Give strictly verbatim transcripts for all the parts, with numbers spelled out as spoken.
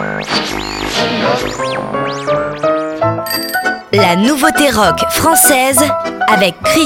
La nouveauté rock française avec Chris.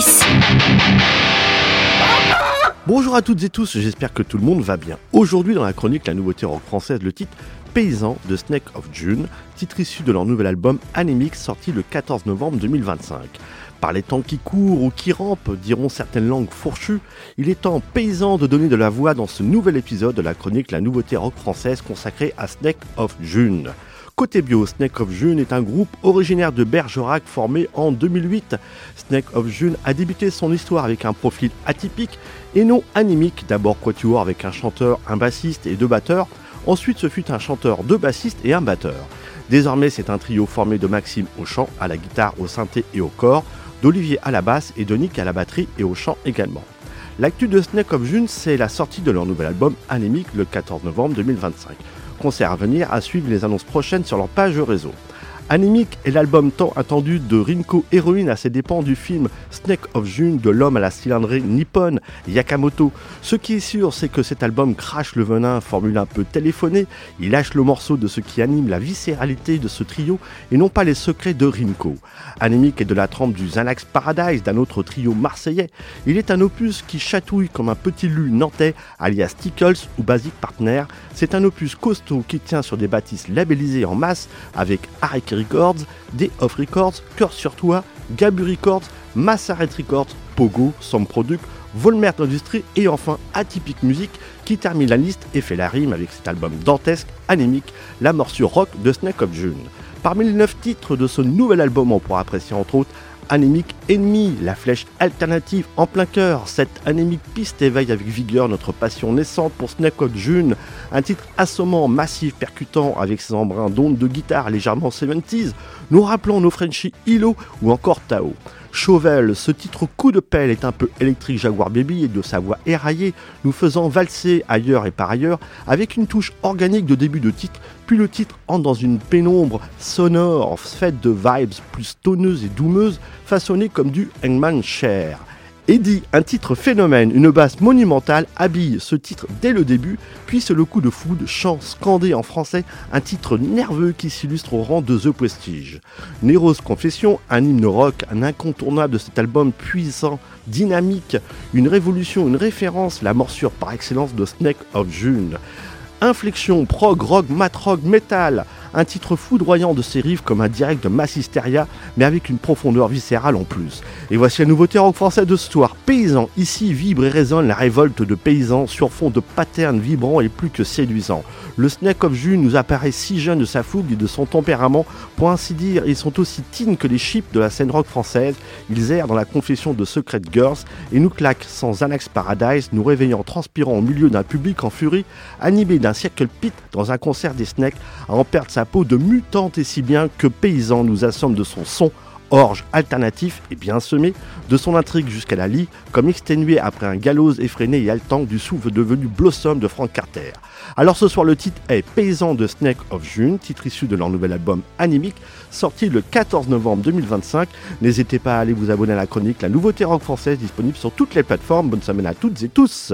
Bonjour à toutes et tous, j'espère que tout le monde va bien. Aujourd'hui dans la chronique La nouveauté rock française, le titre Paysan de Snake of June, titre issu de leur nouvel album Anémique sorti le quatorze novembre deux mille vingt-cinq. Par les temps qui courent ou qui rampent, diront certaines langues fourchues, il est temps paysan de donner de la voix dans ce nouvel épisode de la chronique La nouveauté rock française consacrée à Snake of June. Côté bio, Snake of June est un groupe originaire de Bergerac formé en deux mille huit. Snake of June a débuté son histoire avec un profil atypique et non anémique, d'abord quatuor avec un chanteur, un bassiste et deux batteurs, ensuite ce fut un chanteur, deux bassistes et un batteur. Désormais c'est un trio formé de Maxime au chant, à la guitare, au synthé et au corps, d'Olivier à la basse et de Nick à la batterie et au chant également. L'actu de Snake of June, c'est la sortie de leur nouvel album Anémique le quatorze novembre deux mille vingt-cinq. Concert à venir, à suivre les annonces prochaines sur leur page réseau. Anémique est l'album tant attendu de Rinko Héroïne à ses dépens du film Snake of June de l'homme à la cylindrée nippone Yakamoto. Ce qui est sûr, c'est que cet album crache le venin, formule un peu téléphonée, il lâche le morceau de ce qui anime la viscéralité de ce trio et non pas les secrets de Rinko. Anémique est de la trempe du Xanax Paradise, d'un autre trio marseillais. Il est un opus qui chatouille comme un petit lu nantais, alias Tickles ou Basic Partner. C'est un opus costaud qui tient sur des bâtisses labellisées en masse avec Arek Records, Day of Records, Cœur sur Toi, Gabu Records, Massaret Records, Pogo, Som Product, Volmert Industries et enfin Atypique Music qui termine la liste et fait la rime avec cet album dantesque, Anémique, la morsure rock de Snake of June. Parmi les neuf titres de ce nouvel album, on pourra apprécier entre autres Anémique Ennemi, la flèche alternative en plein cœur. Cette anémique piste éveille avec vigueur notre passion naissante pour Snake of June. Un titre assommant, massif, percutant avec ses embruns d'ondes de guitare légèrement soixante-dix, nous rappelons nos Frenchies Hilo ou encore Tao. Chauvel, ce titre coup de pelle est un peu électrique Jaguar Baby et de sa voix éraillée, nous faisant valser ailleurs et par ailleurs avec une touche organique de début de titre, puis le titre entre dans une pénombre sonore faite de vibes plus tonneuses et doumeuses, façonnées comme du Hangman Chair. Eddie, un titre phénomène, une basse monumentale, habille ce titre dès le début, puis c'est le coup de foudre, chant scandé en français, un titre nerveux qui s'illustre au rang de The Prestige. Nero's Confession, un hymne rock, un incontournable de cet album puissant, dynamique, une révolution, une référence, la morsure par excellence de Snake of June. Inflexion, prog, rock, mat rock, metal, un titre foudroyant de ses riffs comme un direct de Mass Hysteria, mais avec une profondeur viscérale en plus. Et voici la nouveauté rock français de ce soir, Paysan. Ici vibre et résonne la révolte de paysans sur fond de patterns vibrants et plus que séduisants. Le Snake of June nous apparaît si jeune de sa fougue et de son tempérament, pour ainsi dire, ils sont aussi teen que les chips de la scène rock française. Ils errent dans la confession de Secret Girls et nous claquent sans Xanax Paradise, nous réveillant transpirant au milieu d'un public en furie, animé d'un circle pit dans un concert des Snakes, à en perdre sa peau de mutante et si bien que Paysan nous assomme de son son, orge alternatif et bien semé, de son intrigue jusqu'à la lie, comme exténué après un gallows effréné et haletant du souffle devenu Blossom de Frank Carter. Alors ce soir le titre est Paysan de Snake of June, titre issu de leur nouvel album Anémique, sorti le quatorze novembre deux mille vingt-cinq. N'hésitez pas à aller vous abonner à la chronique La nouveauté rock française, disponible sur toutes les plateformes. Bonne semaine à toutes et tous.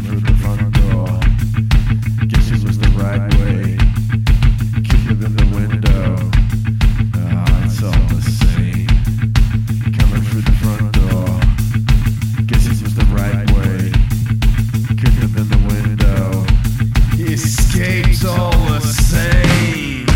Escapes all the same.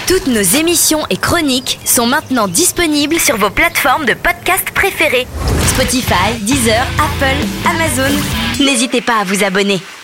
Toutes nos émissions et chroniques sont maintenant disponibles sur vos plateformes de podcast préférées. Spotify, Deezer, Apple, Amazon. N'hésitez pas à vous abonner.